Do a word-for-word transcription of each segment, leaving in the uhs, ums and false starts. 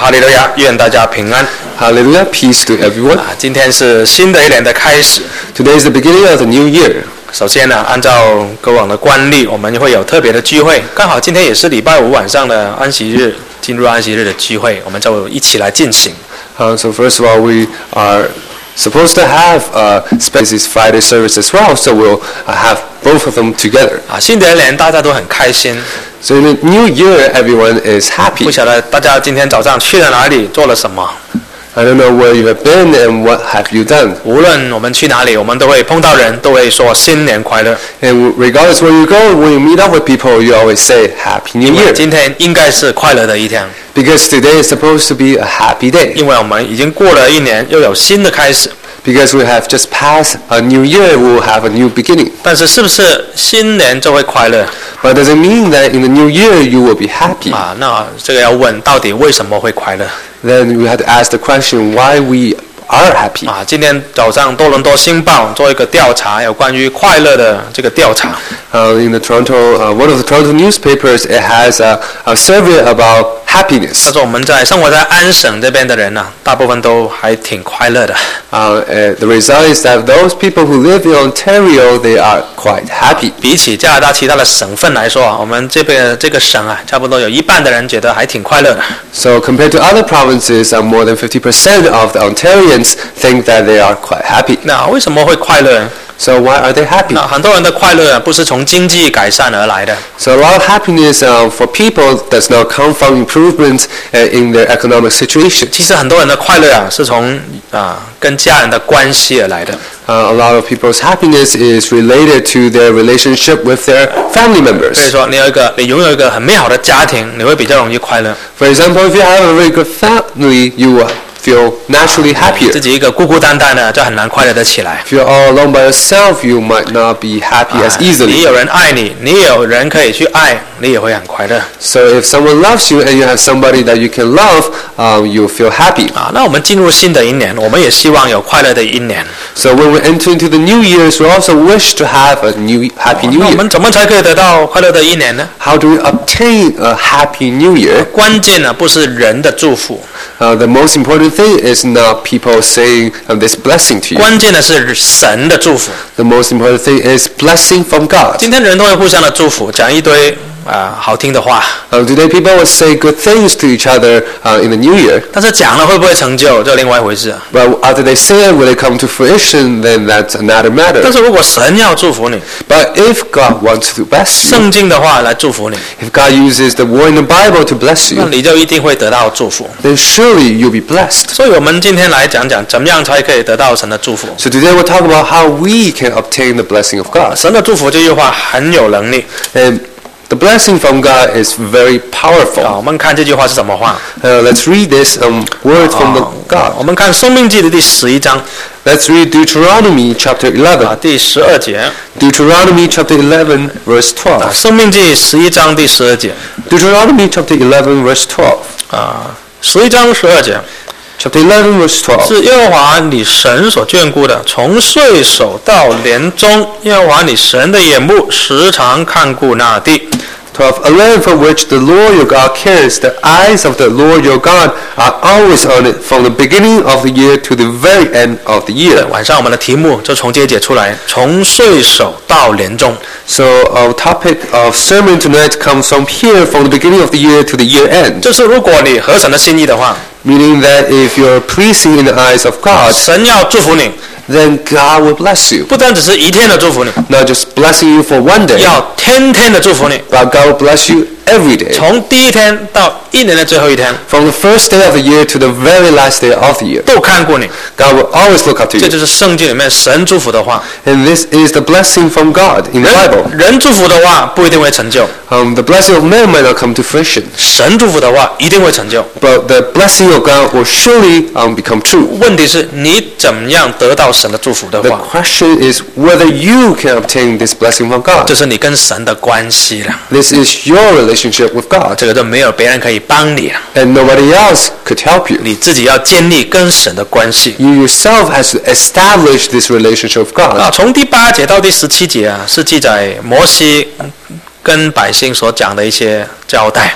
哈利路亚，愿大家平安。 Hallelujah, peace to everyone. 啊，今天是新的一年的开始。 Today is the beginning of the new year. 首先呢，按照过往的惯例，我们会有特别的聚会。刚好今天也是礼拜五晚上的安息日，进入安息日的聚会，我们就一起来进行。 Uh, so first of all, we are supposed to have uh, this Friday service as well, so we'll uh, have both of them together. 啊，新的一年大家都很开心。 So in the new year, everyone is happy. 不晓得大家今天早上去了哪里，做了什么？ I don't know where you have been and what have you done. 无论我们去哪里，我们都会碰到人，都会说新年快乐。 And regardless where you go, when you meet up with people, you always say Happy New 因为 Year. 今天应该是快乐的一天， Because today is supposed to be a happy day. 因为我们已经过了一年，又有新的开始。 Because we have just passed a new year, we will have a new beginning. 但是是不是新年就会快乐？ But does it mean that in the new year you will be happy? 啊，那这个要问，到底为什么会快乐？ Then we have to ask the question why we are happy. 啊，今天早上多伦多星报做一个调查，有关于快乐的这个调查。 Uh, in the Toronto, uh, one of the Toronto newspapers, it has a, a survey about 他 happiness. 说我们在生活在安省这边的人呢、啊，大部分都还挺快乐的。 Uh, uh, the result is that those people who live in Ontario, they are quite happy. 比起加拿大其他的省份来说啊，我们这边这个省啊，差不多有一半的人觉得还挺快乐的。 So compared to other provinces, uh, more than fifty percent of the Ontarians think that they are quite happy. 那为什么会快乐呢？ So why are they happy? 那很多人的快乐啊，不是从经济改善而来的。 So a lot of happiness uh, for people does not come from improvements uh, in their economic situation. 其实很多人的快乐啊，是从啊跟家人的关系而来的。 Uh, a lot of people's happiness is related to their relationship with their family 所以 members. 说，你有一个你拥有一个很美好的家庭，你会比较容易快乐。 For example, if you have a very good family, you will feel naturally happier. 自己一个孤孤单单的，就很难快乐得起来。 If you're all alone by yourself, you might not be happy as 你 easily. 有人爱你，你有人可以去爱，你也会很快乐。 So if someone loves you and you have somebody that you can love, um, you'll feel happy. 啊，那我们进入新的一年，我们也希望有快乐的一年。 So when we enter into the new years, we also wish to have a new happy new 那我 year. 们怎么才可以得到快乐的一年呢？ How do we obtain a happy new year? 关键呢，不是人的祝福， Uh, the most important thing is not people saying uh, this blessing to you. 关键的是神的祝福。 The most important thing is blessing from God. 今天人都会互相的祝福，讲一堆啊、好听的话， Uh, today people will say good things to each other uh, in the new year. 但是讲了会不会成就，这另外一回事。 But after they say it, will it come to fruition, then that's another 但 matter. 是如果神要祝福你， But if God wants to bless you, 圣经的话来祝福你， if God uses the word in the Bible to bless 那 you, 你就一定会得到祝福。 then surely you'll be blessed. 所以我们今天来讲讲，怎么样才可以得到神的祝福。 So today we'll talk about how we can obtain the blessing of God. 神的祝福这句话很有能力 And the blessing from God is very 啊！ powerful. 我们看这句话是什么话？ Uh, let's read this um, word from the 我 God. 们看《申命记》的第十一章 Let's read Deuteronomy chapter 啊 eleven. 第十二节。 Deuteronomy chapter eleven, verse 啊，《 twelve. 申命记》十一章第十二节 Deuteronomy chapter eleven, verse twelve. 啊，十一章十二节 Chapter eleven, verse twelve. 是耶和华你神所眷顾的，从岁首到年终，耶和华你神的眼目时常看顾那地。 twelve. A land for which the Lord your God cares. The eyes of the Lord your God are always on it, from the beginning of the year to the very end of the 对， year. 晚上我们的题目就从这解出来，从岁首到年终。 So our topic of sermon tonight comes from here, from the beginning of the year to the year end. 就是如果你合神的心意的话， Meaning that if you're pleasing in the eyes of God, 神要祝福你， then God will bless you. 不单只是一天的祝福你， Not just blessing you for one day, 要天天的祝福你， but God will bless you every day. 从第一天到一年的最后一天， From the first day of the year to the very last day of the year. 都看顾你。 God will always look up to 这 you. 就是圣经里面神祝福的话。 And this is the blessing from God in the 人 Bible. 人祝福的话不一定会成就， Um, the blessing of man might not come to fruition, 神祝福的话一定会成就。 but the blessing of God will surely um, become true. 问题是你怎么样得到神的祝福的 The 话， question is whether you can obtain this blessing from 这 God. 是你跟神的关系了。 This is your relationship with God, 这个就没有别人可以帮你了， and nobody else could help you. 你自己要建立跟神的关系。 You yourself has to establish this relationship with 啊， God. 从第八节到第十七节啊，是记载摩西跟百姓所讲的一些交代。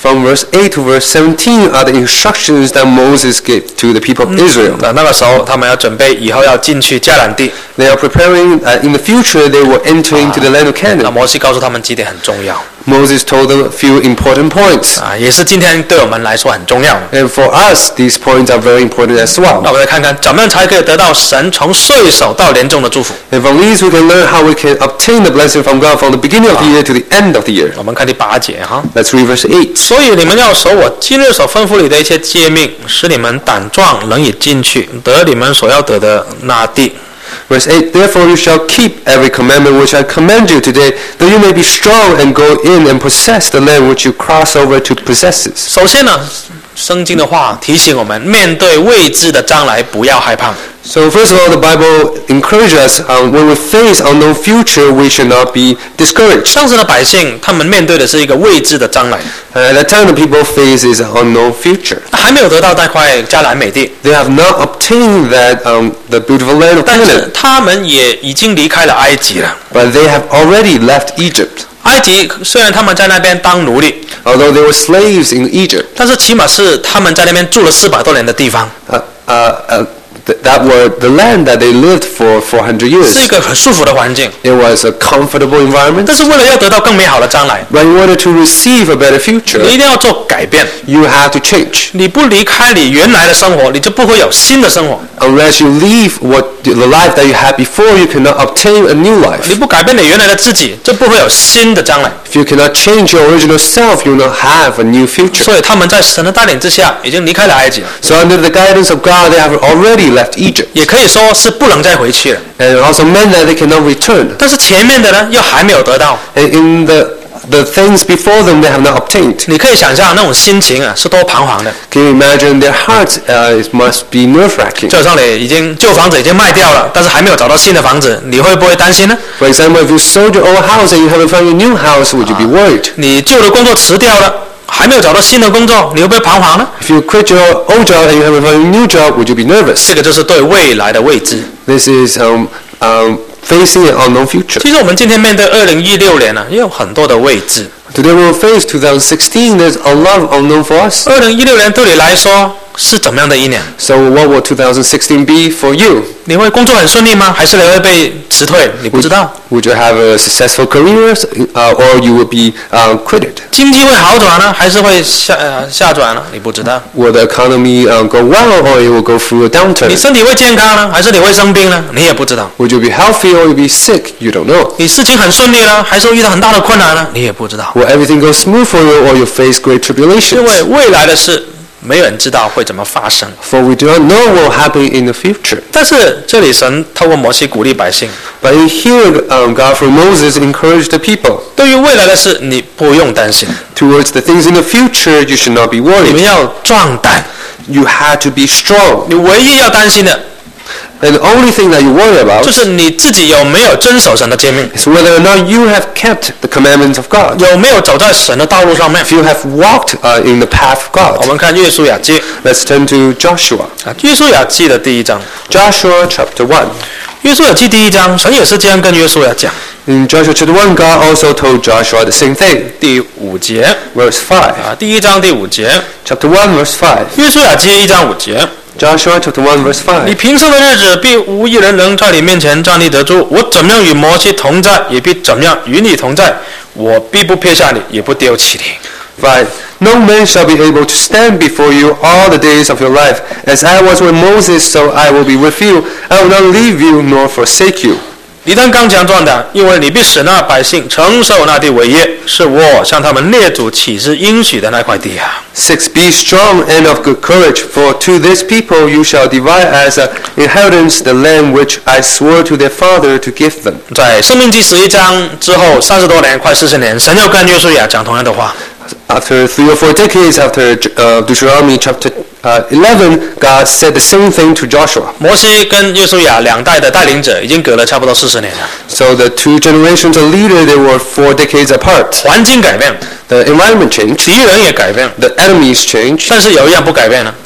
From verse eight to verse seventeen are the instructions that Moses gave to the people of Israel. 那个时候他们要准备以后要进去迦南地。 They are preparing, uh, in the future they will enter into the land of 那 Canaan. 摩西告诉他们几点很重要 Moses told them a few important points. 啊，也是今天对我们来说很重要的。 And for us, these points are very important as 那 well. 我们来看看怎么样才可以得到神从岁首到年终的祝福。 And from these we can learn how we can obtain the blessing from God from the beginning of the year to the end of the year. 我们看第八节哈。 Let's read verse eight. 所以你们要守我今日所吩咐你的一切诫命，使你们胆壮，能以进去得你们所要得的那地。 Verse eight, Therefore you shall keep every commandment which I command you today, that you may be strong and go in and possess the land which you cross over to possess it. 首先呢，圣经的话提醒我们，面对未知的将来，不要害怕。 So first of all, the Bible encourages us, um, when we face unknown future, we should not be discouraged. 当时的百姓，他们面对的是一个未知的将来， Uh, at that time, the people face is an unknown future. 还没有得到那块迦南美地， They have not obtained that um, the beautiful land of 但是 Canaan, 他们也已经离开了埃及了。 but they have already left Egypt. 埃及虽然他们在那边当奴隶， Although they were slaves in Egypt, 但是起码是他们在那边住了四百多年的地方， uh, uh, uh, th- that were the land that they lived for four hundred 是一 years. 个很舒服的环境。 It was a comfortable environment. 但是为了要得到更美好的将来， But in order to receive a better 你 future, 一定要做改变。 you have to change. 你不离开你原来的生活，你就不会有新的生活。 Unless you leave what the life that you had before, you cannot obtain a new 你 life. 不改变你原来的自己，就不会有新的将来。 If you cannot change your original self, you will not have a new future. 所以他们在神的带领之下，已经离开了埃及了， So under the guidance of God, they have already left Egypt. 也可以说是不能再回去了。 And it also meant that they cannot return. 但是前面的呢，又还没有得到。 And in the the things before them, they have not obtained. 你可以想象那种心情啊，是多彷徨的。 Can you imagine their hearts? Uh, it must be nerve-wracking. 就好像你已经旧房子已经卖掉了，但是还没有找到新的房子，你会不会担心呢？ For example, if you sold your old house and you haven't found your new house, would you be worried? 你旧的工作辞掉了，还没有找到新的工作，你会不会彷徨呢？ If you quit your old job and you haven't found your new job, would you be nervous? 这个就是对未来的未知。 This is um, um, facing an unknown future. 其实我们今天面对二零一六年呢、也有很多的未知。 Today we will face twenty sixteen. There's a lot of unknown for us. 二零一六年对你来说是怎么样的一年？ So what will twenty sixteen be for you? 你会工作很顺利吗？还是你会被辞退？你不知道。 Would you have a successful career, uh, or you will be uh, quitted? 经济会好转呢，还是会下呃下转呢？你不知道。 Will the economy uh, go well, or it will go through a 你 downturn? 身体会健康呢，还是你会生病呢？你也不知道。 Would you be healthy, or you'll be sick? You don't know. 你事情很顺利呢，还是会遇到很大的困难呢？你也不知道。 Will everything go smooth for you, or you face great 因为 tribulations? 未来的事，没有人知道会怎么发生。 For we do not know what will happen in the future. 但是这里神透过摩西鼓励百姓， But in here, um, God through Moses encouraged the people. 对于未来的事，你不用担心， Towards the things in the future, you should not be 你们 worried. 要壮胆。 You had to be strong. 你唯一要担心的， And the only thing that you worry about 就是你自己有没有遵守神的诫命， is whether or not you have kept the commandments of God. 有没有走在神的道路上面。 If you have walked uh, in the path of 我 God. 们看约书亚记 Let's turn to Joshua. 啊，约书亚记的第一章。 Joshua chapter one. 约书亚记第一章，神也是这样跟约书亚讲。 In Joshua chapter one, God also told Joshua the same thing. 第五节 Verse five. 啊，第一章第五节， Chapter one, verse five. 约书亚记一章五节。 Joshua chapter one, verse 你 five. 平生的日子，必无一人能在你面前站立得住。我怎么样与摩西同在，也必怎么样与你同在。我必不撇下你，也不丢弃你。 Five. No man shall be able to stand before you all the days of your life. As I was with Moses, so I will be with you. I will not leave you nor forsake you. 你当刚强壮胆，因为你必使那百姓承受那地为业，是我向他们列祖起誓应许的那块地啊。 Six. Be strong and of good courage, for to this people you shall divide as an inheritance the land which I swore to their father to give them. 在生命记十一章之后三十多年，快四十年，神又跟约书亚讲同样的话。 After three or four decades after uh, Deuteronomy chapter uh, eleven, God said the same thing to Joshua. 摩西跟约书亚两代的带领者已经隔了差不多四十年了， So the two generations of leaders, they were four decades apart. 环境改变， The environment changed, 敌人也改变， the enemies changed, 但是有一样不改变呢，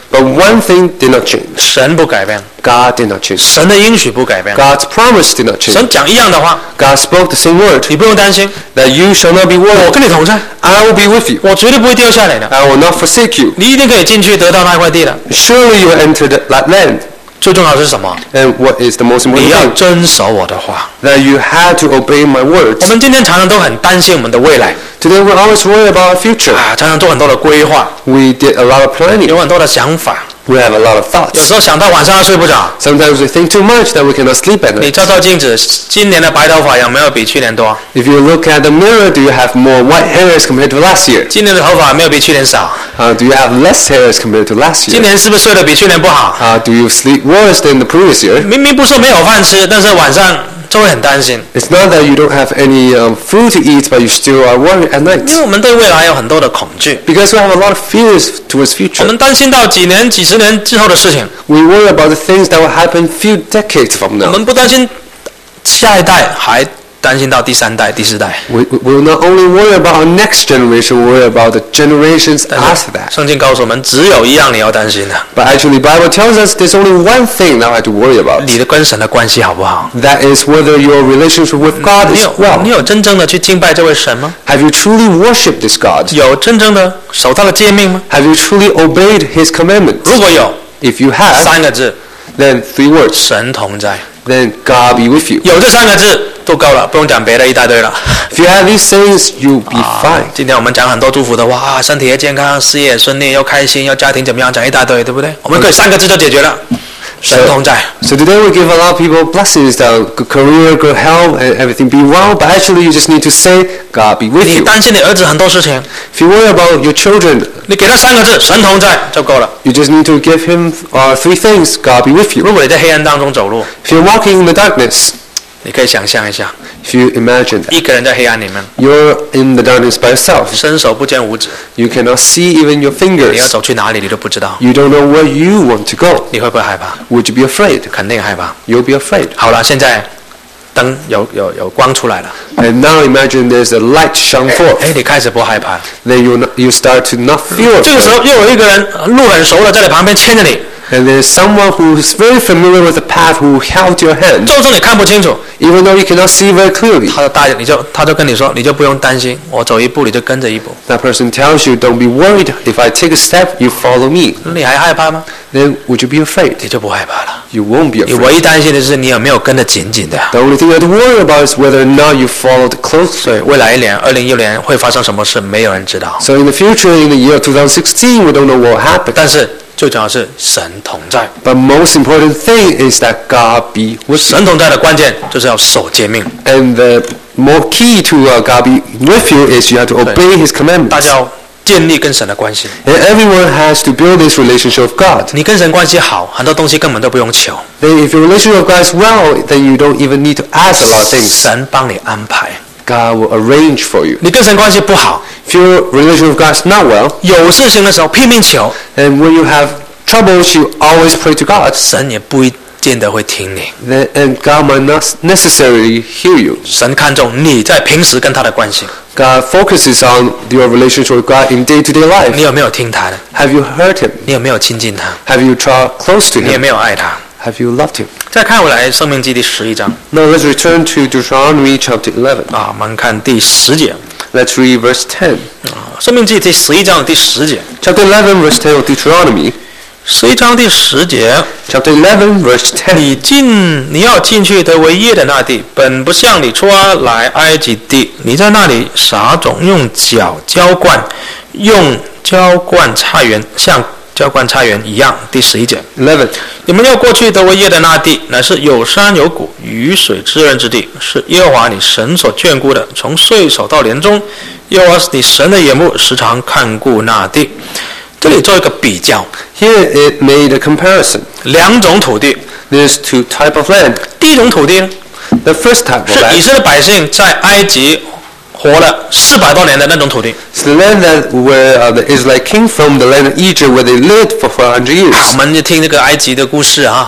But one thing did not change. 神不改变， God did not change. 神的应许不改变。 God's promise did not change. 神讲一样的话， God spoke the same word, 你不用担心， that you shall not be 我 worried. 跟你同在， I will be with you. 我绝对不会掉下来的。 I will not forsake you. 你一定可以进去得到那块地的。 Surely you will enter that land. 最重要的是什么？ And what is the most 你 important 要 thing? 遵守我的话。 That you had to obey my 我 words. 们今天常常都很担心我们的未来 Today we always worry about our future. 啊，常常做很多的规划， We did a lot of planning. 有很多的想法， We have a lot of 有 thoughts. 时候想到晚上要睡不着。 Sometimes we think too much that we cannot sleep at 你 night. 照照镜子，今年的白头发有没有比去年多？ If you look at the mirror, do you have more white hairs compared to last year? 今年的头发有没有比去年少？ Uh, do you have less hairs compared to last 今 year? 年是不是睡得比去年不好？ Uh, do you sleep worse than the previous year? 明明不是没有饭吃，但是晚上就会很担心， It's not that you don't have any um, food to eat, but you still are worried at 因为 night. 我们对未来有很多的恐惧， Because we have a lot of fears towards 我 future. 们担心到几年、几十年之后的事情， We worry about the things that will happen few decades from 我 now. 们不担心下一代，还担心到第三代、第四代。 We we will not only worry about our next generation, we worry about the generations after that. 圣经告诉我们，只有一样你要担心的， But actually, Bible tells us there's only one thing that I have to worry about. 你的跟神的关系好不好？ That is whether your relationship with God 你 is 有 well. 你有真正的去敬拜这位神吗？ Have you truly worshipped this God? 有真正的守他的诫命吗？ Have you truly obeyed His commandments? 如果有， If you have, 三个字， then three words. 神同在。 Then God be with you. 有这三个字都够了，不用讲别的一大堆了。 If you have these things, you'll be 啊 fine. 今天我们讲很多祝福的话，啊身体也健康，事业也顺利，又开心，又家庭怎么样，讲一大堆，对不对？我们可以三个字就解决了，神同在。 So today we give a lot of people blessings, that good career, good health, and everything be well. But actually, you just need to say, God be with 你 you. 担心你儿子很多事情， If you worry about your children, 你给他三个字，神同在就够了。 you just need to give him uh, three things. God be with 如 you. 果你在黑暗当中走路， If you're walking in the darkness, 你可以想象一下， if you imagine that 一个人在黑暗里面， you're in the darkness by yourself, 伸手不见五指， you cannot see even your 你要 fingers. 走去哪里你都不知道， You don't know where you want to go. 你会不会害怕？ Would you be afraid? 肯定害怕。 You'll be afraid. 好了，现在灯有有有光出来了， And now imagine there's a light shone forth. 哎，你开始不害怕。 Then you you start to not feel 这个时 afraid. 候又有一个人呃路很熟了，在你旁边牵着你， And there's someone who's very familiar with the path who held your hand, 就算你看不清楚， even though you cannot see very clearly. 他就答应你就他就跟你说，你就不用担心，我走一步你就跟着一步， That person tells you, don't be worried. If I take a step, you follow me. 你还害怕吗？ Then would you be afraid? 你就不害怕了。 You won't be 你 afraid. 唯一担心的是你有没有跟得紧紧的。 The only thing you have to worry about is whether or not you followed closely. 所以未来一年，二零一六年会发生什么事，没有人知道。 So in the future, in the year twenty sixteen, we don't know what will happen. 但是最重要的是神同在， But most important thing is that God be with you. 神同在的关键就是要守诫命。 And the more key to uh, God be with you is you have to obey His 大 commandments. 家要建立跟神的关系。 And everyone has to build this relationship with God. 你跟神关系好，很多东西根本都不用求， Then if your relationship with God is well, then you don't even need to ask a lot of things. 神帮你安排。 God will arrange for you. 你跟神关系不好， If your relationship with God is not well, 有事情的时候拼命求， and when you have troubles, you always pray to God, 神也不一见得会听你。 then, and God might not necessarily hear you. 神看重你在平时跟他的关系， God focuses on your relationship with God in day-to-day 你 life. 有没有听他的？ Have you heard Him? 你有没有亲近他？ Have you drawn close to 你有 Him? 没有爱他？ Have you loved Him? 再看回来，《生命记》第十一章 Now let's return to Deuteronomy chapter eleven. 啊，我们看第十节 Let's read verse ten. 啊，《生命记》第十一章的第十节， Chapter eleven, verse ten of Deuteronomy. 十一章第十节， Chapter eleven, verse ten. 你进你要进去得为业的那地，本不像你出来埃及地，你在那里撒种，用脚浇灌，用浇灌菜园，像浇灌菜园一样。第十一节， eleven. 你们要过去得为业的那地，乃是有山有谷、雨水滋润之地，是耶和华你神所眷顾的。从岁首到年终，耶和华你神的眼目时常看顾那地。这里做一个比较， Here it made a comparison. 两种土地。 There's two type of land. 第一种土地呢， The first type of 是以 land 色列百姓在埃及活了四百多年的那种土地。 is the land that where uh, the Israelite came from, the land of Egypt, where they lived for four hundred 我 years. 们就听这个埃及的故事啊，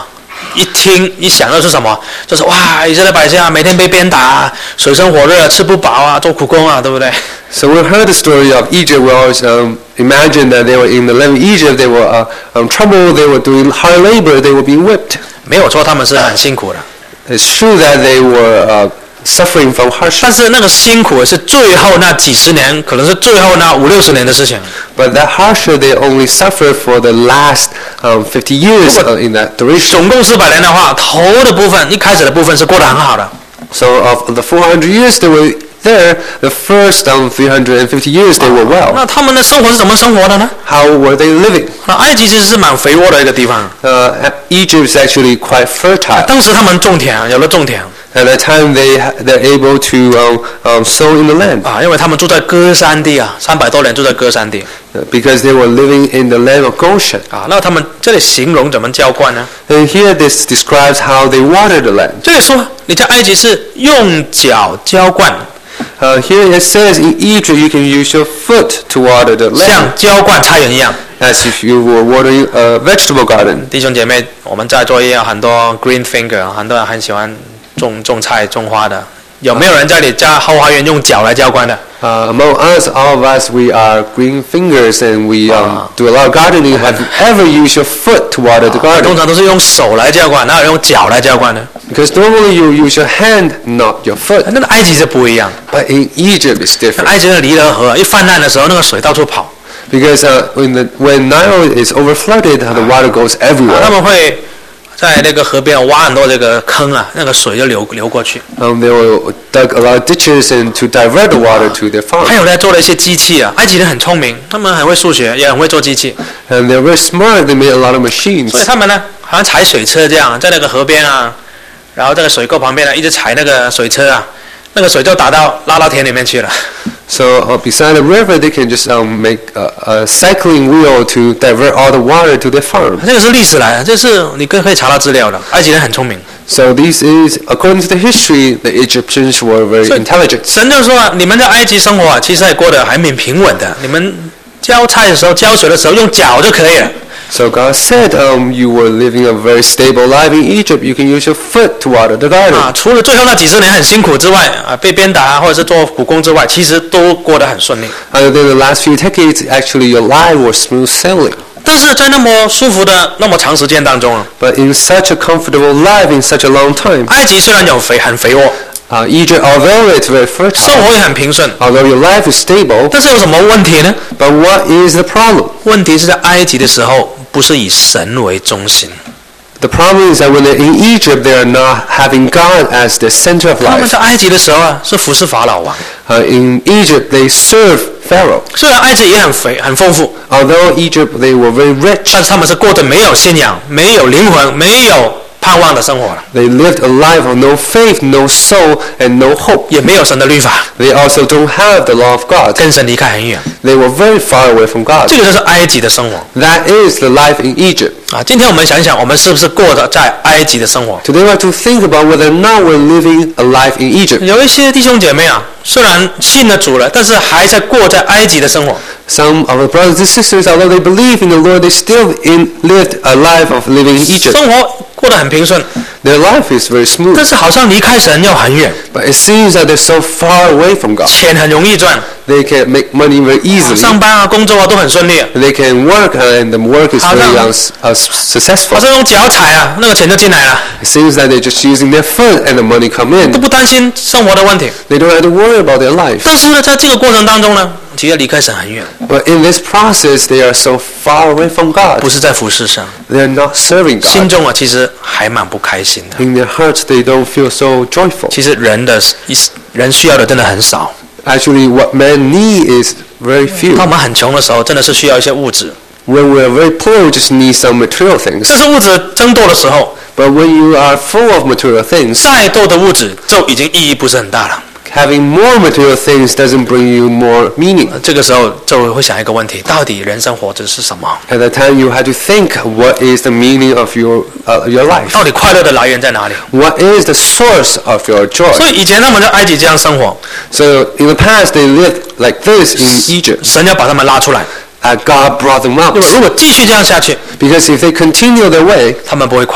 一听一想到是什么，就是哇，以色列百姓啊，每天被鞭打啊，水深火热啊，吃不饱啊，做苦工啊，对不对？ So we heard the story of Egypt. We always um, imagine that they were in the land of Egypt. They were uh, um, trouble. They were doing hard labor. They were being whipped. 没有错，他们是很辛苦的。 It's true that they were uh, suffering from hardship. 但是那个辛苦是最后那几十年，可能是最后那五六十年的事情。 But that hardship they only suffered for the last um, fifty years uh, in that duration. 总共四百年的话，头的部分，一开始的部分是过得很好的。 So of the four hundred years they were there, the first um, three hundred fifty years they were well. 那他们的生活是怎么生活的呢？ How were they living? 那埃及其实是蛮肥沃的一个地方。 Uh, Egypt is actually quite fertile. 当时他们种田，有了种田 At that time they ha- they're able to um, um, sow in the land 啊，因为他们住在歌山地啊，三百多年住在歌山地 uh, because they were living in the land of Goshen. 啊。那他们这里形容怎么浇灌呢？ And here this describes how they watered the land. 这里说你在埃及是用脚浇灌， Uh, here it says in Egypt you can use your foot to water the 像 land 浇灌菜园一样。 as if you were watering a vegetable garden. 弟兄姐妹，我们在座也有很多 green finger， 很多人很喜欢种种菜种花的。有没有人在你家后花园用脚来浇灌的？ Uh, among us, all of us, we are green fingers and we um, Ah. do a lot of gardening. Have you ever used your foot to water the 通 garden? 常都是用手来浇灌，哪有用脚来浇灌的？ Because normally you use your hand, not your foot. 那个埃及是不一样， But in Egypt it's 那 different. 埃及的尼罗河一泛滥的时候，那个水到处跑， Because uh, when, the, when Nile is overflooded, the water goes 啊他 everywhere. 们会在那个河边挖很多这个坑啊，那个水就流流过去。 Um, they will dug a lot of ditches and to divert the water to their 还 farm. 有呢，做了一些机器啊，埃及人很聪明，他们很会数学，也很会做机器， And they're very smart. They made a lot of 所以 machines. 他们呢，好像踩水车这样，在那个河边啊，然后这个水沟旁边呢，一直踩那个水车啊，那个水就打到拉到田里面去了。 So uh, beside the river, they can just um, make a, a cycling wheel to divert all the water to their farm. 这个是历史来的，这是你可可以查到资料的。埃及人很聪明， So this is, according to the history, the Egyptians were very 所以 intelligent. 神就说啊，你们在埃及生活啊，其实还过得还蛮平稳的。你们浇菜的时候、浇水的时候用脚就可以了。 So God said, um, you were living a very stable life in Egypt. You can use your foot to water the garden. 啊，除了最后那几十年很辛苦之外，啊，被鞭打啊，或者是做苦工之外，其实都过得很顺利。 Other than the last few decades, actually your life was smooth sailing. 但是在那么舒服的那么长时间当中啊， But in such a comfortable life, in such a long time, 埃及虽然有肥很肥沃， uh, Egypt, although it's very 生 fertile, 活也很平顺， although your life is stable, 但是有什么问题呢？ but what is the problem? 问题是在埃及的时候，不是以神为中心， The problem is that when they're in Egypt, they are not having God as the center of 他们 life. 在埃及的时候啊，是服侍法老王。 Uh, in Egypt, they serve Pharaoh. 虽然埃及也很肥很丰富， Although Egypt, they were very rich. 但是他们是过着没有信仰、没有灵魂、没有盼望的生活了， They lived a life of no faith, no soul, and no hope. 也没有神的律法， They also don't have the law of God. 跟神离开很远。 They were very far away from God. 这个就是埃及的生活 That is the life in Egypt. 啊！今天我们想一想，我们是不是过着在埃及的生活？ Today we have to think about whether or not we're living a life in Egypt. 有一些弟兄姐妹啊，虽然信了主了，但是还在过在埃及的生活。 Some of the brothers and sisters, although they believe in the Lord, they still in, lived a life of living in Egypt. 生活过得很平顺， Their life is very 但 smooth, 是好像离开神又很远， but it seems that they're so far away from God. 钱很容易赚， They can make money very easily. 上班啊、工作啊都很顺利， They can work, uh, and the work is very uh, s- uh, 好 successful. 像用脚踩啊，那个钱就进来了， It seems that they're just using their foot and the money come 都 in. 不担心生活的问题。 They don't have to worry about their life. 但是呢，在这个过程当中呢，其实离开神很远， But in this process, they are so far away from God. 不是在服侍上， They're not serving 心 God. 中啊其实还蛮不开心的。 In their hearts, they don't feel so joyful. 其实人的人需要的真的很少。 Actually, what men need is very few. 当我们很穷的时候，真的是需要一些物质。 When we're very poor, we just need some material things. 这是物质增多的时候， But when you are full of material things, 再多的物质就已经意义不是很大了。 having more material things doesn't bring you more meaning. 这个时候就会想一个问题：到底人生活着是什么？ At that time, you have to think, what is the meaning of your uh, your life? 到底快乐的来源在哪里？ What is the source of your 所 joy? 以以前他们在埃及这样生活， So in the past, they lived like this in Egypt. 神要把他们拉出来， Uh, God brought them 因为 out. 如果继续这样下去， Because if they continue their way, 他们不会快乐，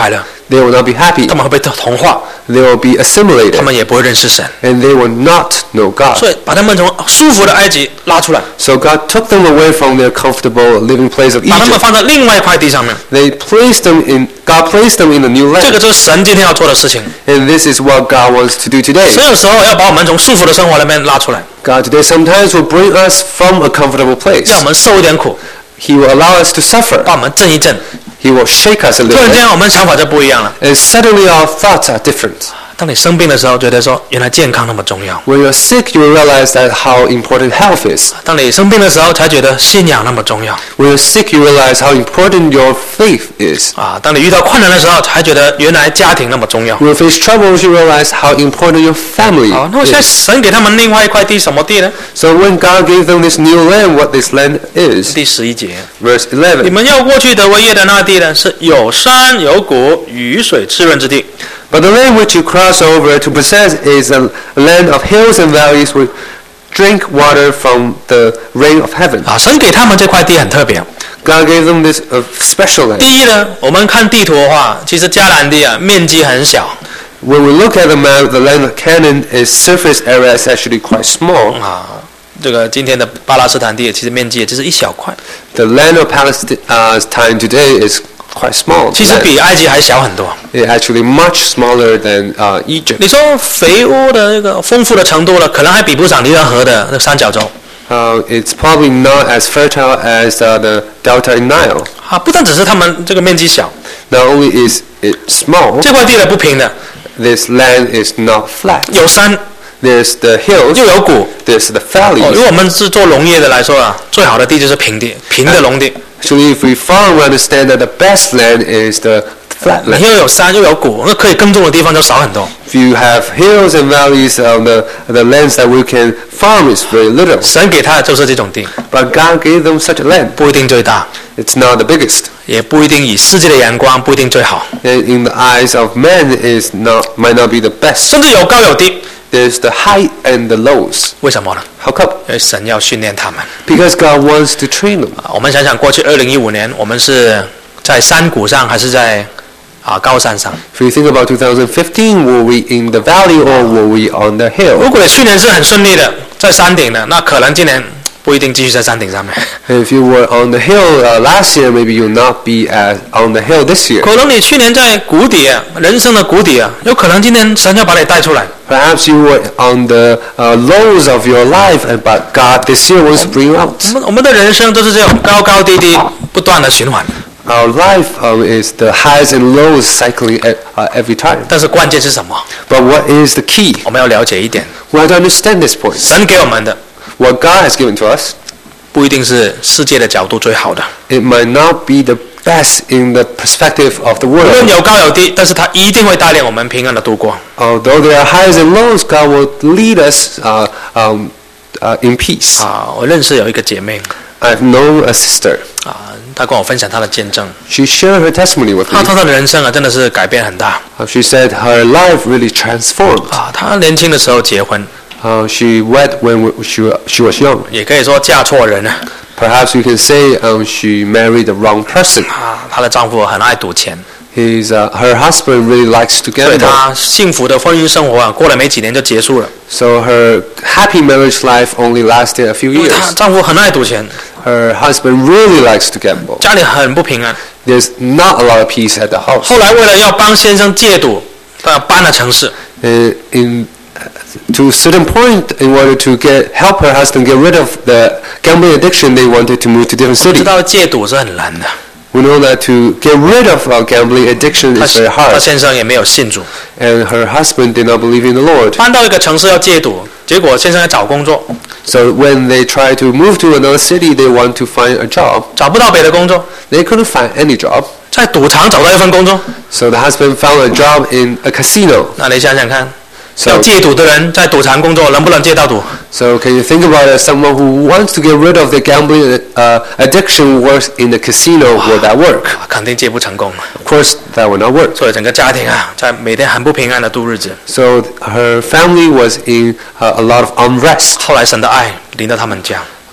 They will not be happy. 他们会被同化， They will be 他 assimilated. 们也不会认识神。 And they will not know God. 所以把他们从舒服的埃及拉出来， So God took them away from their comfortable living place of 把他们 Egypt. 放在另外一块地上面。 They placed them in, God placed them in a new 这个 land. 就是神今天要做的事情。 And this is what God wants to do today. 神有时候要把我们从舒服的生活那边拉出来， God today sometimes will bring us from a comfortable place. 让我们受一点苦， He will allow us to suffer. 把我们震一震。 He will shake us a 突 little 然 bit. 间我们想法就不一样了。 And suddenly our thoughts are different. 当你生病的时候，觉得说原来健康那么重要； When you're sick, you will realize that how important health is. 当你生病的时候，才觉得信仰那么重要。 When you're sick, you realize how important your faith is. 啊，当你遇到困难的时候，才觉得原来家庭那么重要。 When you face troubles, you realize how important your family 好，那么现在 is. 神给他们另外一块地，什么地呢？ So when God gave them this new land, what this land is, 第十一节， verse 你 eleven. 们要过去得为业的那地呢，是有山有谷、雨水滋润之地。 But the land which you cross over to possess is a land of hills and valleys with drink water from the rain of heaven. 啊，神给他们这块地很特别。 God gave them this uh, special land. 第一呢，我们看地图的话，其实迦南地啊面积很小 When we look at the map, the land of Canaan, its surface area is actually quite small. 啊。这个今天的巴勒斯坦地其实面积也只是一小块， The land of Palestine uh, time today is quite small. 其实 land. 比埃及还小很多。 It's actually much smaller than uh, Egypt. 你说肥沃的那个丰富的程度了，可能还比不上尼罗河的那三角洲 Uh, it's probably not as fertile as uh, the Delta in Nile. 啊。不但只是他们这个面积小， Not only is it small, 这块地呢不平的， this land is not flat. 有山 There's the hills, 又有谷。 there's the 哦，如 valleys. 果我们是做农业的来说啊，最好的地就是平地，平的农地。 Actually, if we farm, we understand that the best land is the flat 你 land. 又有山又有谷，那可以耕种的地方就少很多。 If you have hills and valleys, uh, the, the lands that we can farm is very little. 神给他的就是这种地， But God gave them such a land. 不一定最大， It's not the biggest. 也不一定以世界的眼光不一定最好， And in the eyes of men, is not might not be the best. 甚至有高有低。 There's the height and the lows. 为什么呢？ How come? 因为神要训练他们。 Because God wants to train them. 啊我们想想，过去二零一五年，我们是在山谷上还是在啊高山上？ If you think about twenty fifteen, were we in the valley or were we on the 如 hill? 果你去年是很顺利的，在山顶的，那可能今年不一定继续在山顶上面， If you were on the hill uh, last year, maybe you'll not be at, on the hill this year. 可能你去年在谷底啊，人生的谷底啊，有可能今年神要把你带出来。 Perhaps you were on the uh, lows of your life, and but God this year wants to bring you out. 我们我们的人生都是这种高高低低不断的循环， Our life um, is the highs and lows cycling e- uh, every time. 但是关键是什么？ But what is the key? 我们要了解一点， We have to understand this point. 神给我们的 What God has given to us, 不一定是世界的角度最好的， it might not be the best in the perspective of the 无论 world. 有高有低，但是他一定会带领我们平安的度过。 Although there are highs and lows, God will lead us uh, um, uh, in peace. 啊，我认识有一个姐妹 I've known a sister. 啊，她跟我分享她的见证， She shared her testimony with 她 me. 她的人生啊真的是改变很大 Uh, she said her life really transformed. 啊。她年轻的时候结婚， Uh, she wed when w- she, wa- she was young. 也可以说嫁错人了 Perhaps you can say um, she married the wrong person. 啊。她的丈夫很爱赌钱， His, uh, her husband really likes to 所以 gamble. 她幸福的婚姻生活啊，过了没几年就结束了。 So her happy marriage life only lasted a few 因为她 years. 丈夫很爱赌钱， Her husband really likes to gamble. 家里很不平安。 There's not a lot of peace at the house. 后来为了要帮先生戒赌，她搬了城市。 Uh, in to a certain point, in order to get help her husband get rid of the gambling addiction, they wanted to move to different 我知 city. 道戒赌是很难的， We know that to get rid of uh, gambling addiction 她 is very 她 hard. 先生也没有信主， And her husband did not believe in the Lord. 搬到一个城市要戒赌，结果先生在找工作， So when they try to move to another city, they want to find a job. 找不到别的工作， They couldn't find any job. 在赌场找到一份工作。 So the husband found a job in a casino. 那你想想看， So, 要戒赌的人在赌场工作，能不能戒到赌？ so can you think about it? Someone who wants to get rid of the gambling uh, addiction works in the casino. Will that work? 啊肯定戒不成功。 Of course, that will not work. 所以整个家庭啊，在每天很不平安的度日子。 So her family was in uh, a lot of unrest. 后来神的爱临到他们家，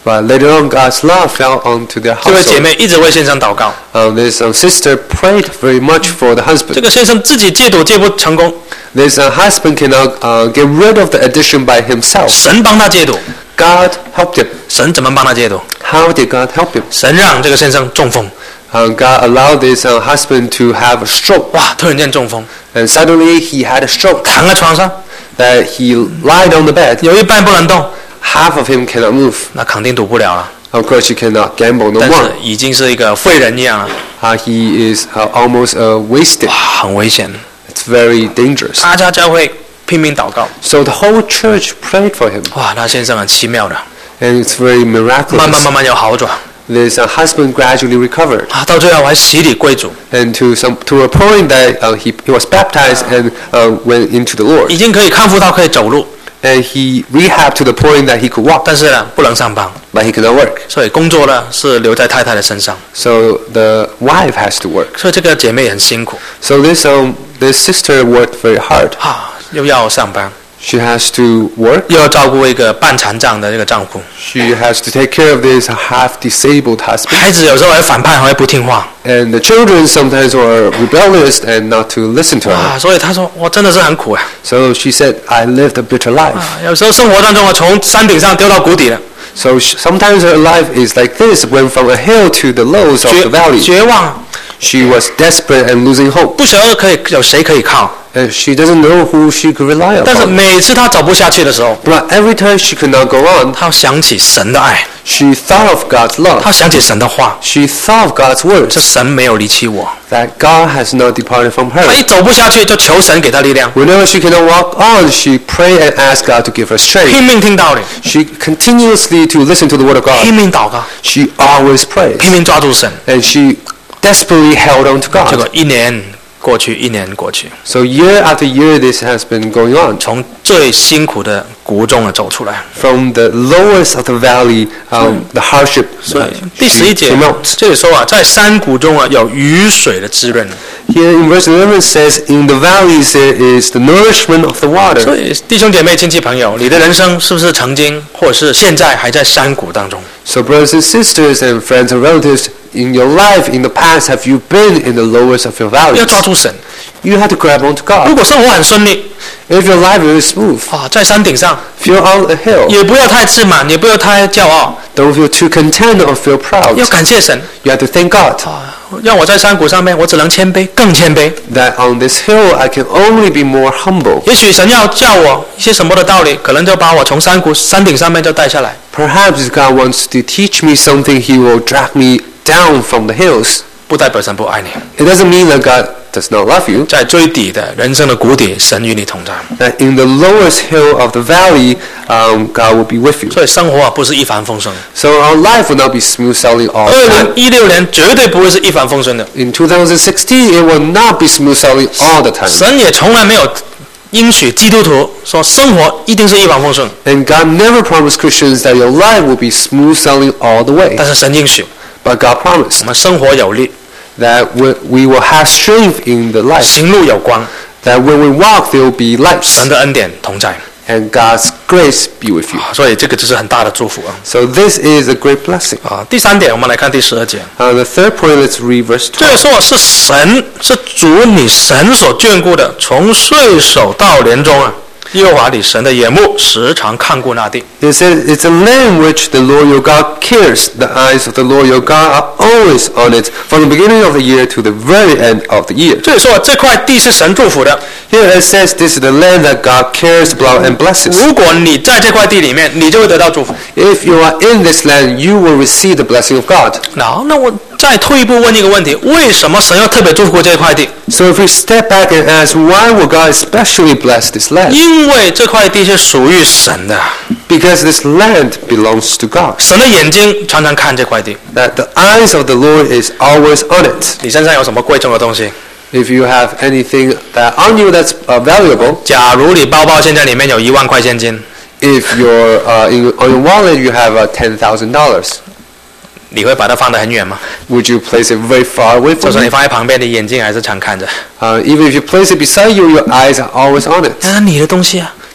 But later on, God's love fell onto their 这位姐 household. 妹一直为先生祷告， Um, this um, sister prayed very much for the 这 husband. 个先生自己戒赌戒不成功， This uh, husband cannot uh, get rid of the addiction by himself. 神帮他戒赌。 God helped him. 神怎么帮他戒毒？ How did God help him? 神让这个先生中风， Uh, God allowed this uh, husband to have a stroke. 哇，突然间中风， And suddenly he had a stroke. 躺在床上， That he lied on the bed. 有一半不能动， Half of him cannot move. 那肯定赌不了了。 Of course, he cannot gamble no 但是 more. 已经是一个废人一样了， Uh, he is uh, almost uh, wasted. 哇，很危险。 It's very dangerous. 大家教会拼命祷告， So the whole church prayed for him. 哇，那先生很奇妙的， And it's very 慢慢 miraculous. 慢慢有好转 This uh, husband gradually recovered. 啊，到最后还洗礼归主， And to some to a point that uh, he, he was baptized and uh, went into the Lord. 已经可以康复到可以走路， And he rehabbed to the point that he could walk, 但是呢不能上班， but he cannot work. 所以工作呢是留在太太的身上， So the wife has to work. 所以这个姐妹很辛苦 So this um this sister worked very hard. 啊，又要上班， She has to work. 又要照顾一个半残障的这个丈夫， She has to take care of this half-disabled husband. 孩子有时候还反叛，还会不听话 And the children sometimes are rebellious and not to listen to her. 啊，所以她说我真的是很苦啊， So she said, I lived a bitter life. 啊有时候生活当中啊从山顶上丢到谷底了， So sh- sometimes her life is like this, went from a hill to the lows of 绝 the valley. 绝望， She was desperate and losing hope. 不晓得可以有谁可以靠， And she doesn't know who she could rely 但是 upon. 每次她走不下去的时候， But every time she could not go on, 她想起神的爱， she thought of God's love. 她想起神的话， She thought of God's 这 words, 神没有离弃我。 that God has not departed from 她 her. 一走不下去就求神给她力量， Whenever she cannot walk on, she pray and ask God to give her 拼 strength. 命听道理， She continuously to listen to the word of 拼 God. 命祷告， She always prays. 拼命抓住神。 And she desperately held on to 结果 God. 一年过去，一年过去， So year after year this has been going on. 从最辛苦的谷中啊走出来。 From the lowest of the valley, um, the hardship 所 uh, 以第十一 she 节 came out. 这里说啊，在山谷中啊有雨水的滋润。 Here in verse eleven it says, in the valleys there is the nourishment of the 所 water. 以弟兄姐妹、亲戚朋友，你的人生是不是曾经或者是现在还在山谷当中？ So brothers and sisters and friends and relatives, in your life, in the past, have you been in the lowest of your 要 valleys? 抓住神。 You have to grab onto 如 God. 果生活很顺利 If your life is smooth, 啊，在山顶上 if you're on a hill, 也不要太自满，也不要太骄傲， don't feel too content or feel proud. 要感谢神 You have to thank God 啊，让我在山谷上面，我只能谦卑，更谦卑。 that on this hill I can only be more humble. 也许神要教我一些什么的道理，可能就把我从山谷山顶上面就带下来， Perhaps God wants to teach me something, He will drag me down from the hills. 不代表神不爱你。 It doesn't mean that God does not love you. 在最底的人生的谷底，神与你同在。 That in the lowest hill of the valley, um, God will be with you. 所以生活啊，不是一帆风顺。 So our life will not be smooth sailing all 二 the 零 time. 一六年绝对不会是一帆风顺的。 In two thousand sixteen, it will not be smooth sailing all the time. 神也从来没有应许基督徒说生活一定是一帆风顺， And God never promised Christians that your life will be smooth sailing all the way. 但是神应许 But God promised 我们生活有力， that we we will have strength in the life. 行路有光， That when we walk, there will be lights. 神的恩典同在。 And God's grace be with you. 所以这个就是很大的祝福啊！ So this is a great blessing. 啊，第三点，我们来看第十二节。 Uh, the third point, let's read verse 这里 twelve. 说是神是主你神所眷顾的，从岁首到年终啊，耶和华你神的眼目时常看顾那地。 It says, it's a land which the Lord your God cares. The eyes of the Lord your God are always on it, from the beginning of the year to the very end of the year. 这里说这块地是神祝福的， Here it says, this is the land that God cares about and blesses. 如果你在这块地里面，你就会得到祝福。 If you are in this land, you will receive the blessing of God. 好，那我再退一步问一个问题：为什么神要特别祝福这块地？ So if we step back and ask, why will God especially bless this land? 因为这块地是属于神的， Because this land belongs to God. 神的眼睛常常看这块地。 That the eyes of the Lord is always on it. 你身上有什么贵重的东西？ If you have anything that on you that's uh, valuable, 假如你包包现在里面有一万块现金， if you're uh, in, on your wallet you have uh, ten thousand dollars, 你会把它放得很远吗？ would you place it very far away 就 from 是你 you? 放在旁边，你眼睛还是常看着。 Uh, even if you place it beside you, your eyes are always on it. 那是你的东西啊，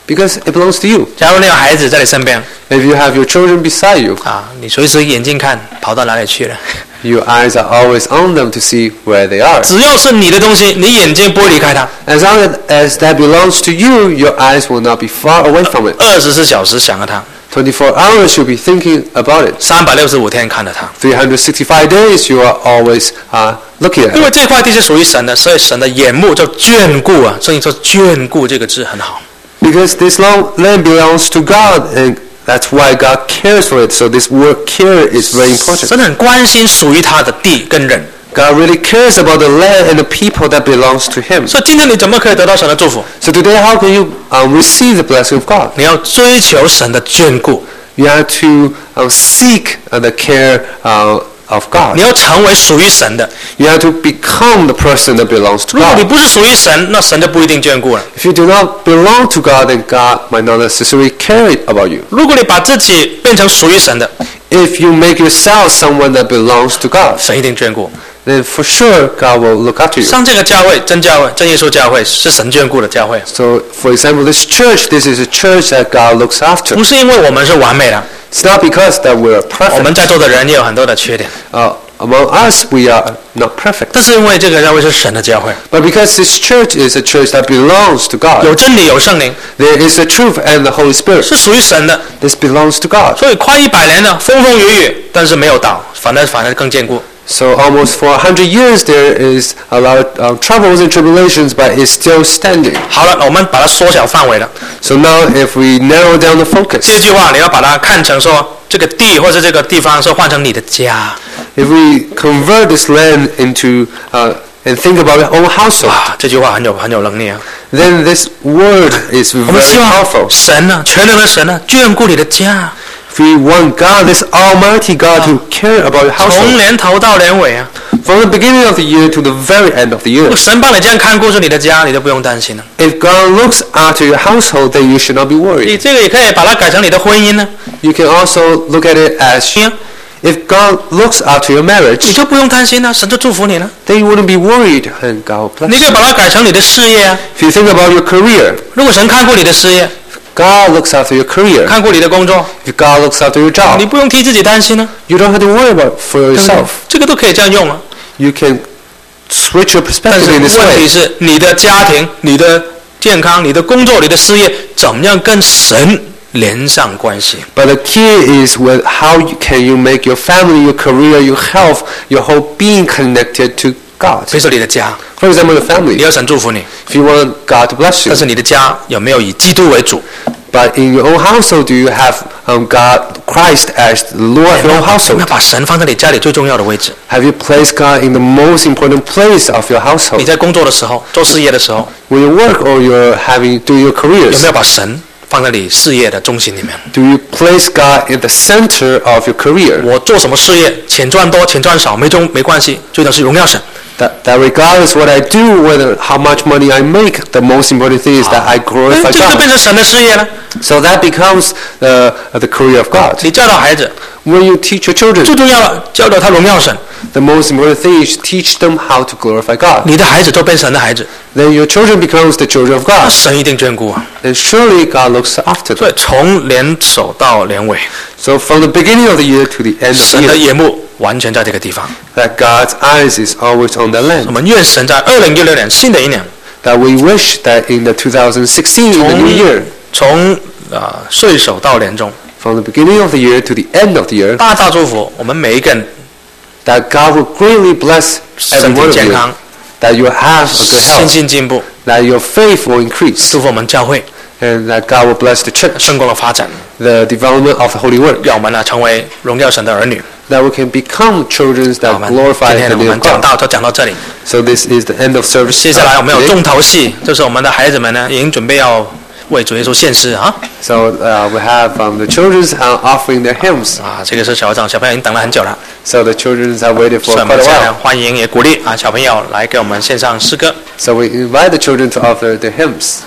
because it belongs to you. 假如你有孩子在你身边 If you have your children beside you, 啊，你随时眼睛看跑到哪里去了。 your eyes are always on them to see where they are. 只要是你的东西，你眼睛不会离开它。 As long as that belongs to you, your eyes will not be far away from it. 二十四小时想着它， twenty-four hours you'll be thinking about it. 三百六十五天看着它。 three hundred sixty-five days you are always uh, looking at 因 it. 为这块地是属于神的，所以神的眼目叫眷顾啊。所以说眷顾这个字很好。 Because this long land belongs to God, and that's why God cares for it. So this word care is very important. 神很关心属于他的地跟人。 God really cares about the land and the people that belongs to Him. 所以今天你怎么可以得到神的祝福？ So today, how can you um, receive the blessing of God? 你要追求神的眷顾， You have to uh, seek uh, the care uh, of God. 你要成为属于神的。 You have to become the person that belongs to 如果你 God. 不是属于神，那神就不一定眷顾了。 If you do not belong to God, then God might not necessarily care about you. 如果你把自己变成属于神的， If you make yourself someone that belongs to God, 神一定眷顾。 then for sure God will look after you. 像这个教会，真教会，真耶稣教会，是神眷顾的教会， So, for example, this church, this is a church that God looks after. 不是因为我们是完美的， It's not because that we're 我们 perfect. 在座的人也有很多的缺点， Uh, among us, we are not perfect. 但是因为这个教会是神的教会， But because this church is a church that belongs to 有 God, 真理，有圣灵， there is the truth and the Holy Spirit. 是属于神的， This belongs to God. 所以快一百年了，风风雨雨，但是没有倒，反而反而更坚固。 So almost for a hundred years, there is a lot of uh, troubles and tribulations, but it's still standing. 好了，我们把它缩小范围了。 So now, if we narrow down the 这 focus, 句话你要把它看成说，这个地或者这个地方是换成你的家 if we convert this land into uh, and think about our own household, 啊，这句话很有很有能力啊。 then this word is 我们 very 希望 powerful. 神呢、全能的神呢、眷顾你的家， If we want God, this Almighty God, to care about your 从 household 年头到年尾啊。 from the beginning of the year to the very end of the 如 year. 果神帮你这样看顾住你的家，你就不用担心了。 If God looks after your household, then you should not be 你 worried. 这个也可以把它改成你的婚姻呢， You can also look at it as 你 if God looks after your marriage, 就不用担心了，神就祝福你了。 then you wouldn't be worried, and God will 你 bless 可以 you. 把它改成你的事业啊。 If you think about your career, 如果神看顾你的事业， God looks after your career. 看顾你的工作， If God looks after your 你 job, 不用替自己担心呢， you don't have to worry about for 对不对 yourself. 这个都可以这样用啊。 You can switch your 但 perspective 是 in this 问题 way. 是，你的家庭、你的健康、你的工作、你的事业，怎么样跟神连上关系？ But the key is with how you, can you make your family, your career, your health, your whole being connected to God. 比如说你的家， For example, the 你 family. 要神祝福你， If you want God to bless you, 但是你的家有没有以基督为主？ but in your own household, do you have um, God, Christ as the Lord of 有 your 没 own 有 household? 把神放在你家里最重要的位置？ Have you placed God in the most important place of your 你 household? 在工作的时候、做事业的时候， When you work or you're having do your 有 careers, 没有把神放在你事业的中心里面？ do you place God in the center of your career? 我做什么事业，钱赚多、钱赚少没中没关系，最重要是荣耀神。 That, that regardless what I do, whether how much money I make, the most important thing is that I 哎 glorify 这个就 God. 变成神的事业了。 So that becomes the, uh, the career of God. 你教导孩子， When you teach your children, 最重要了，教导他荣耀神。 the most important thing is to teach them how to glorify God. 你的孩子都变神的孩子， Then your children becomes the children of 那 God. 神一定眷顾啊。 And surely God looks after 所 them. 以从年首到年尾， So from the beginning of the year to the end of 神 the 的 year, 眼目完全在这个地方。 that God's eyes is always on the 我 land. 们愿神在二零一六年新的一年， That we wish that in the two thousand sixteen, in the new year, 从啊岁首到年终， from the beginning of the year to the end of the year, 大大祝福我们每一个人 that God will greatly bless every 身 one 体 of 健 you. 康， That you have a good 信 health. 心进步， That your faith will increase. 祝福我们教会 And that God will bless the church. 圣公的发展， The development of the Holy Word. 让我们呢成为荣耀神的儿女。 That we can become children 好，我 that 们 glorify 今天 the 呢我 name 们 of 讲 God. 到就讲到这里， So this is the end of service. 接下来我们有 today. 重头戏，就是我们的孩子们呢已经准备要为主耶稣献诗啊 So uh, we have um, the children uh, offering their hymns. 啊！这个是小长小朋友已经等了很久了， So the children have waited 所 for 以我们 quite a 现在 while. 欢迎也鼓励啊小朋友来给我们献上诗歌。 So we invite the children to offer their hymns.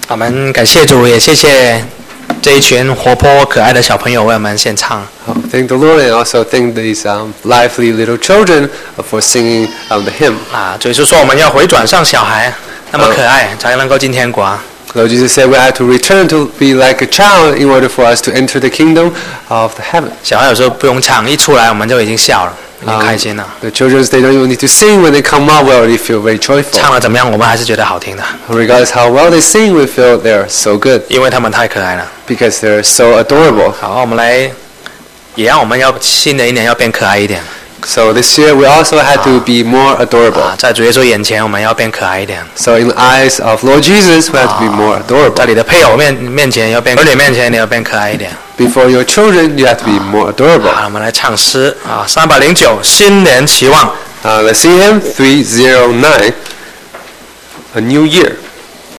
我们感谢主，也谢谢这一群活泼可爱的小朋友为我们献唱。 Oh, thank the Lord, and also thank these um, lively little children for singing um, the hymn. 啊，主耶稣说我们要回转向小孩，那么可爱，才能够进天国啊。 Lord Jesus said we have to return to be like a child in order for us to enter the kingdom of the heaven. 小孩有时候不用唱，一出来我们就已经笑了，已经开心了。 The children, they don't even need to sing. When they come out, we already feel very joyful. 唱了怎么样，我们还是觉得好听的， Regardless how well they sing, we feel they're so good 因为他们太可爱了。 because they're so adorable. 好，我们来，也让我们要新的一年要变可爱一点 So this year, we also had to be more adorable. 啊，在主耶稣眼前我们要变可爱一点， So in the eyes of Lord Jesus, we have to be more 在 adorable. 你的配偶面面前要变，儿女面前你要变可爱一点。 Before your children, you have to be more adorable. 好，我们来唱诗啊，三百零九，新年期望。 Uh, let's sing hymn three oh nine, A New Year.